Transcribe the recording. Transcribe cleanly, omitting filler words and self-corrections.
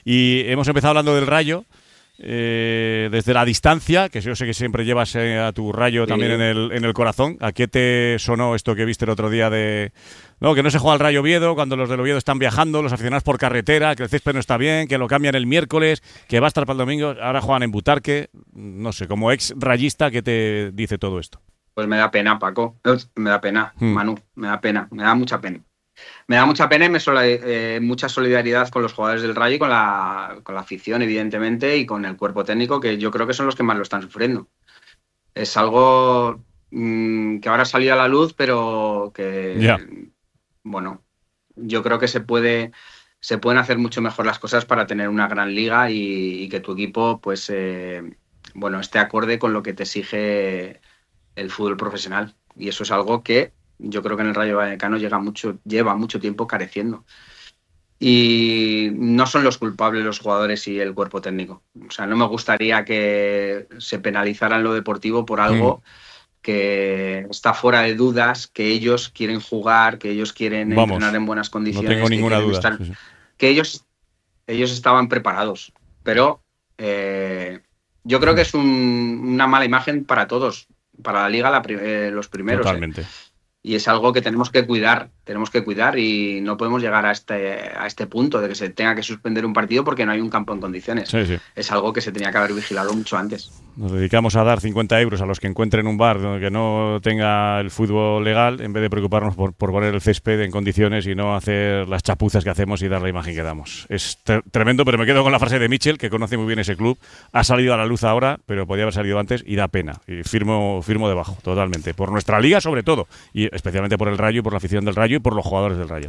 Y hemos empezado hablando del Rayo. Desde la distancia, que yo sé que siempre llevas a tu Rayo también en el corazón. ¿A qué te sonó esto que viste el otro día de... No, que no se juega el Rayo Oviedo, cuando los del Oviedo están viajando, los aficionados por carretera, que el césped no está bien, que lo cambian el miércoles, que va a estar para el domingo, ahora juegan en Butarque? No sé, como ex rayista, ¿qué te dice todo esto? Pues me da pena, Paco. Me da pena, Manu. Me da pena. Me da mucha pena. Me da mucha pena y mucha solidaridad con los jugadores del Rayo y con la afición, evidentemente, y con el cuerpo técnico, que yo creo que son los que más lo están sufriendo. Es algo que ahora salió a la luz, pero que, bueno, yo creo que se pueden hacer mucho mejor las cosas para tener una gran liga y que tu equipo, pues, esté acorde con lo que te exige el fútbol profesional. Y eso es algo que yo creo que en el Rayo Vallecano lleva mucho tiempo careciendo. Y no son los culpables los jugadores y el cuerpo técnico. O sea, no me gustaría que se penalizara en lo deportivo por algo que está fuera de dudas, que ellos quieren jugar, que ellos quieren entrenar en buenas condiciones. No tengo ninguna duda. Que ellos estaban preparados. Pero yo creo que es una mala imagen para todos, para la liga los primeros. Totalmente. Y es algo que tenemos que cuidar y no podemos llegar a este punto de que se tenga que suspender un partido porque no hay un campo en condiciones. Sí. Es algo que se tenía que haber vigilado mucho antes. Nos dedicamos a dar 50 euros a los que encuentren un bar donde que no tenga el fútbol legal, en vez de preocuparnos por poner el césped en condiciones y no hacer las chapuzas que hacemos y dar la imagen que damos. Es tremendo, pero me quedo con la frase de Mitchell, que conoce muy bien ese club. Ha salido a la luz ahora, pero podía haber salido antes y da pena. Y firmo debajo, totalmente. Por nuestra liga, sobre todo. Y especialmente por el Rayo y por la afición del Rayo y por los jugadores del Rayo.